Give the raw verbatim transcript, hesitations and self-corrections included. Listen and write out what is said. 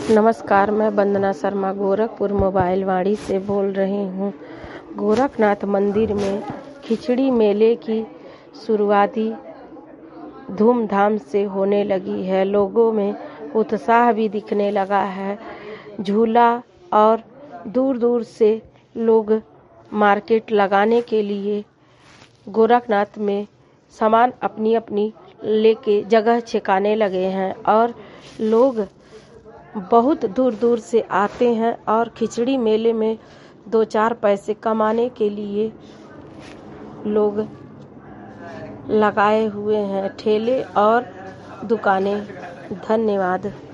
नमस्कार, मैं वंदना शर्मा गोरखपुर मोबाइल वाड़ी से बोल रही हूँ। गोरखनाथ मंदिर में खिचड़ी मेले की शुरुआती धूमधाम से होने लगी है। लोगों में उत्साह भी दिखने लगा है। झूला और दूर दूर से लोग मार्केट लगाने के लिए गोरखनाथ में सामान अपनी अपनी लेके जगह छिकाने लगे हैं और लोग बहुत दूर दूर से आते हैं और खिचड़ी मेले में दो चार पैसे कमाने के लिए लोग लगाए हुए हैं ठेले और दुकानें। धन्यवाद।